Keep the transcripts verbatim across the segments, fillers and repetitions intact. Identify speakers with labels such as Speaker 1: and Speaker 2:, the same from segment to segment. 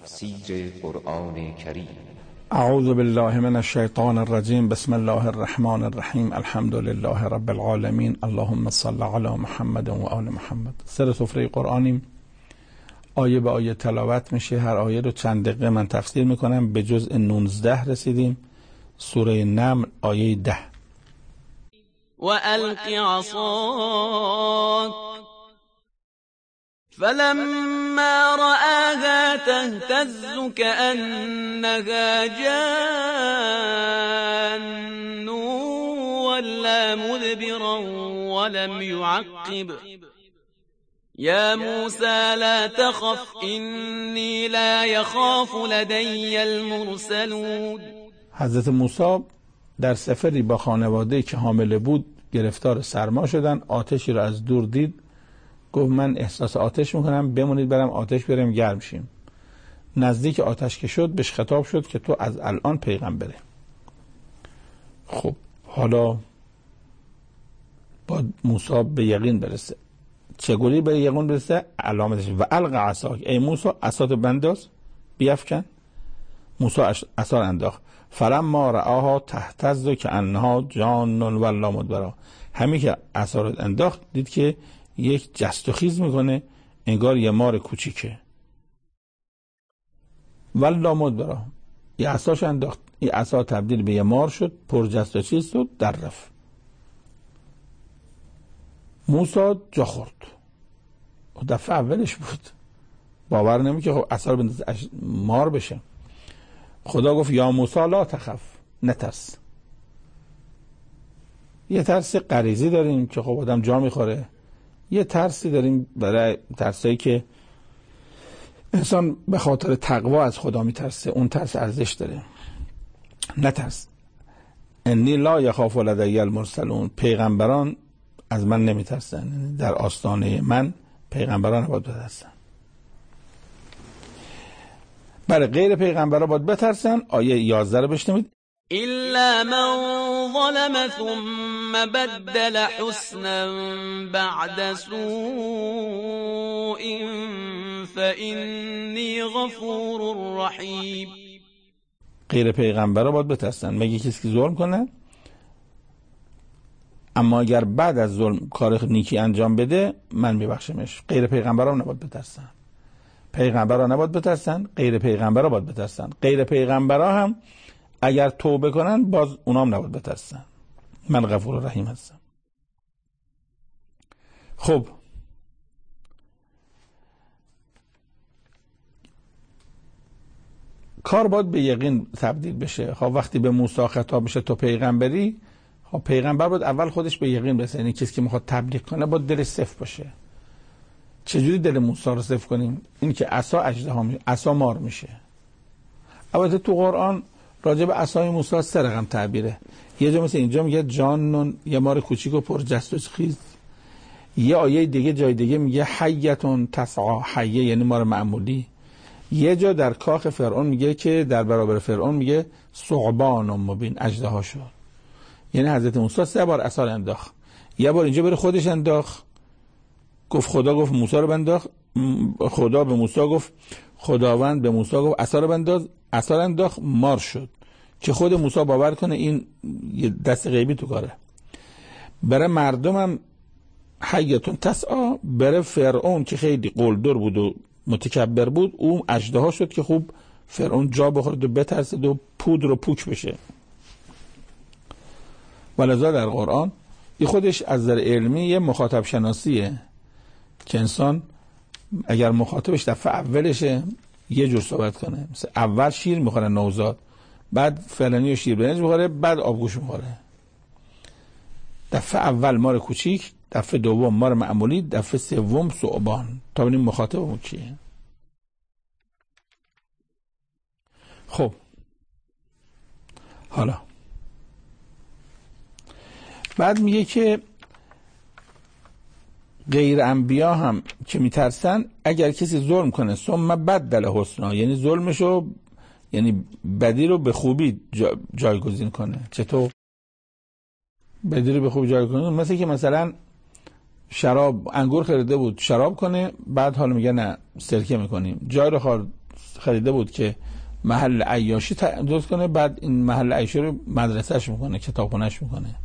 Speaker 1: تفسیر قرآن کریم.
Speaker 2: اعوذ بالله من الشیطان الرجیم. بسم الله الرحمن الرحیم. الحمد لله رب العالمین. اللهم صل علی محمد و آل محمد. سر سفره قرآنیم، آیه به آیه تلاوت میشه. هر آیه رو چند دقیقه من تفسیر میکنم. به جزء نوزده رسیدیم. سوره نمل آیه ده.
Speaker 3: و الق عصاک فلما رآها تهتز كأنها جان ولا مدبرا ولم يعقب يا موسى لا تخف إني لا يخاف لدي المرسلون.
Speaker 2: حضرت موسی در سفری با خانواده که حامله بود گرفتار سرما شدن. آتشی را از دور دید، گفت من احساس آتش میکنم، بمونید برم آتش بریم گرم شیم. نزدیک آتش که شد بهش خطاب شد که تو از الان پیغمبره. خب حالا با موسی به یقین برسه. چگونه به یقین برسه؟ علامتش و الق عصاک، ای موسی عصاتو بنداز بیفکن. موسی عصا انداخت. فلما رآها تهتز کأنها جان ولا مدبرا. همین که عصا رو انداخت دید که یک جست و خیز میکنه، انگار یه مار کوچیکه. ولا مدبرا، یه عصاش انداخت، این عصا تبدیل به یه مار شد، پر جست و خیز شد، در رفت. موسی جا خورد. دفعه اولش بود، باور نمی که خب عصا رو بندازه مار بشه. خدا گفت یا موسی لا تخف، نترس. یه ترس غریزی داریم که خب آدم جا میخوره، یه ترسی داریم برای ترسایی که انسان به خاطر تقوا از خدا میترسه، اون ترس ارزش داره. نترس. انی لا یخاف لدی المرسلون، پیغمبران از من نمیترسن، در آستانه من پیغمبران باید بترسن. برای غیر پیغمبران باید بترسن. آیه یازده رو بشنوید.
Speaker 3: إلا من ظلم ثم بدل حسنا بعد سوء فإني غفور رحیم.
Speaker 2: غیر پیغمبران باید بترسن. مگه کسی که ظلم کنه، اما اگر بعد از ظلم کار نیکی انجام بده من میبخشمش. غیر پیغمبران نباید بترسن. پیغمبران نباید بترسن، غیر پیغمبران باید بترسن. غیر پیغمبران هم اگر توبه کنن باز اونام نباید بترسن. من غفور رحیم هستم. خب کار باید به یقین تبدیل بشه. خب وقتی به موسی خطاب میشه تو پیغمبری، خب پیغمبر باید اول خودش به یقین برسه. یعنی کسی که میخواد تبلیغ کنه باید دلش صفر باشه. چجوری دل موسی رو صفر کنیم؟ این که عصا اژدها میشه، عصا مار میشه. البته تو قرآن راجع به عصای موسی سه رقم تعبیره. یه جا مثل اینجا میگه جانون، یه مار کوچیک و پر جست و خیز. یه آیه دیگه جای دیگه میگه حیتون تسعا، حیه یعنی مار معمولی. یه جا در کاخ فرعون میگه که در برابر فرعون میگه ثعبان مبین، اژدها شد. یعنی حضرت موسی سه بار عصا انداخت. یه بار اینجا بره خودش انداخت، گفت خدا گفت موسی رو بنداخت. خدا به موسی گفت، خداوند به موسی گفت عصا رو بنداز، عصا رو انداخت، مار شد. که خود موسی باور کنه این دست غیبی تو کاره. برای مردم هم حیتون تسعا، برای فرعون که خیلی قلدر بود و متکبر بود اون اژدها شد که خوب فرعون جا بخورد و بترسد و پودر و پوک بشه. ولذا در قرآن این خودش از نظر علمی یه مخاطب شناسیه که انسان اگر مخاطبش دفعه اولشه یه جور صحبت کنه. مثل اول شیر میخوره نوزاد، بعد فلانی و شیر برنج میخوره، بعد آبگوش میخوره. دفعه اول مار کوچیک، دفعه دوم مار معمولی، دفعه سوم ثعبان. تا ببینیم مخاطبمون کیه. خب حالا بعد میگه که غیر انبیا هم که میترسن اگر کسی ظلم کنه ثم بدل حسنا، یعنی ظلمشو یعنی بدی رو به خوبی جا جایگزین کنه. چطور بدی رو به خوبی جایگزین کنه؟ مثل که مثلا شراب انگور خریده بود شراب کنه، بعد حالا میگه نه سرکه میکنیم. جای رو خریده بود که محل عیاشی درست کنه، بعد این محل عیاشی رو مدرسهش میکنه، کتابخونهش میکنه.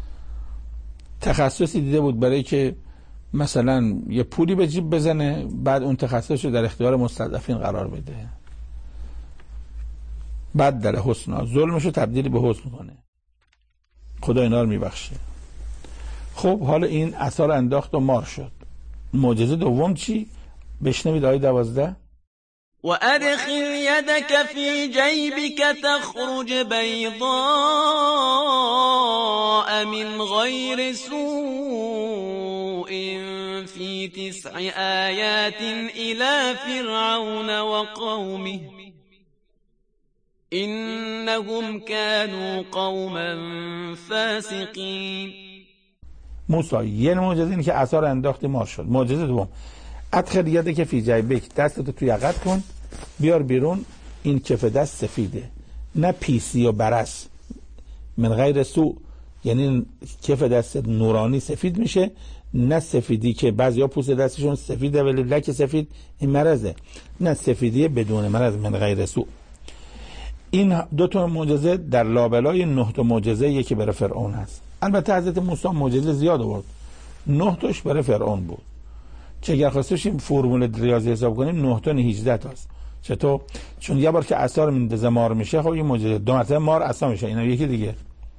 Speaker 2: تخصصی دیده بود برای که مثلا یه پولی به جیب بزنه، بعد اون تخصصش رو در اختیار مستضعفین قرار بده. بعد در حسنا ظلمش رو تبدیل به حسن کنه. خدا اینا رو میبخشه. خب حالا این اثار انداخت و مار شد. معجزه دوم چی؟ بشنوید آیه دوازده.
Speaker 3: وأدخل يدك في جيبك تخرج بيضاء من غير سوء في تسع آيات إلى فرعون وقومه إنهم كانوا قوما فاسقين.
Speaker 2: موسی یه معجزه اینه که اثار انداختی مار شد. معجزه دوم ادخل یدک فی جیبک، دستتو توی یقت کن، بیار بیرون. این کف دست سفیده، نه پیسی و برس. من غیر سو یعنی کف دست نورانی سفید میشه، نه سفیدی که بعضیا پوست دستشون سفیده ولی لک سفید، این مرضه. نه سفیدی بدون مرض، من غیر سو. این دو تا معجزه در لابلای نه تا معجزه یکی برای فرعون هست. البته حضرت موسی معجزه زیاد آورد، نه تاش برای فرعون بود. چه اگر خواستیم فرمول ریاضی حساب کنیم نه تا هجده تاست. چطور؟ چون یه بار که عصا میندازه مار میشه، خب این معجزه. دو مرتبه مار عصا میشه، اینا یکی دیگه.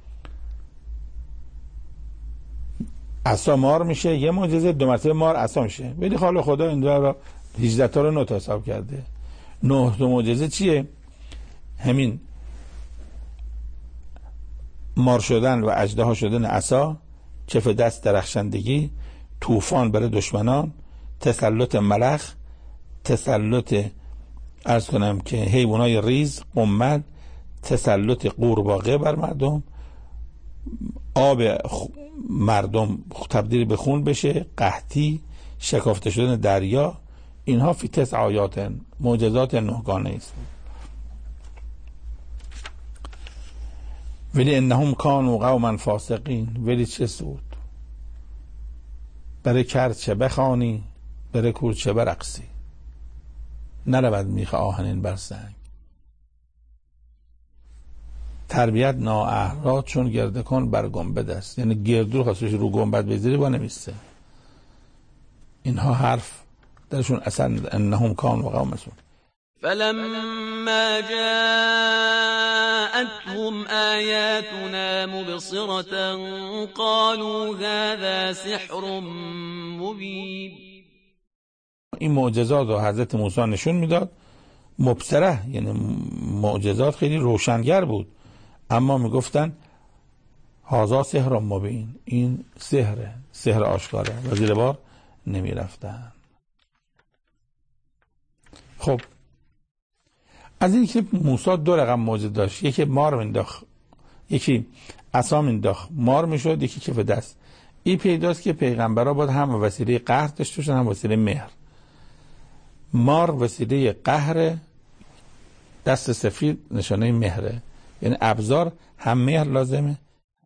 Speaker 2: عصا مار میشه یه معجزه، دو مرتبه مار عصا میشه. ولی حالا خدا این دو رو هجده تا رو نه تا حساب کرده. نه تا معجزه چیه؟ همین مار شدن و اژدها شدن عصا، کف دست درخشندگی، طوفان برای دشمنان، تسلط ملخ، تسلط عرض کنم که حیوانای ریز، قمل، تسلط قورباغه بر مردم، آب مردم تبدیل به خون بشه، قحطی، شکافته شدن دریا. اینها فی تسع آیات، معجزات نهگانه است. ولی انهم کانوا قوما فاسقین. ولی چه سود؟ برای کرد چه بخوانی، برای کور چه برقصی. نرود میخ آهنین بر سنگ. تربیت نااهل چون گرده کن بر گنبد است. یعنی گردو خواستش رو گنبد بذاری با نمیسته. اینها حرف درشون اصلا انهم کانوا قوما سوء.
Speaker 3: فلما جاءتهم آياتنا مبصرة قالوا هذا سحر مبين.
Speaker 2: این معجزات رو حضرت موسی نشون میداد مبصره، یعنی معجزات خیلی روشنگر بود، اما میگفتن هذا سحر مبین، این سحره، سحر آشکاره، و زیر بار نمیرفتن. خب از این که موسی دو رقم معجزه داشت، یکی مار مینداخت، یکی عصا مینداخت مار میشد، یکی کف دست. این پیداست که پیغمبرها باید هم وسیله قهر داشته باشن هم وسیله مهر. مار وسیله قهر، دست سفید نشانه مهره، یعنی ابزار هم مهر لازمه.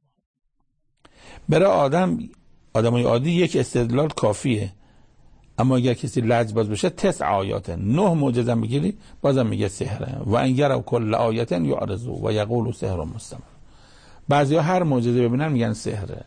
Speaker 2: برای آدم آدمای عادی یک استدلال کافیه، اما اگر کسی لجباز بشه تسع آیات، نه معجزه بگیری بازم میگه سحره. و ان یروا کل آیه یعرضوا و یقولوا سحر مستمر. بعضیا هر معجزه ببینن میگن سحره.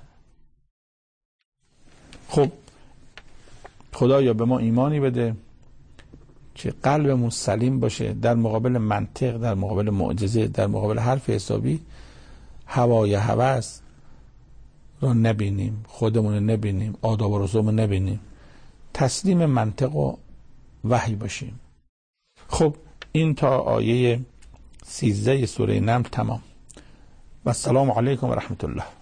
Speaker 2: خب خدایا به ما ایمانی بده که قلبمون سلیم باشه، در مقابل منطق، در مقابل معجزه، در مقابل حرف حسابی هوای هوس را نبینیم، خودمون نبینیم، آداب و رسوم نبینیم، تسلیم منطق و وحی باشیم. خب این تا آیه سیزده سوره نمل تمام. و السلام علیکم و رحمت الله.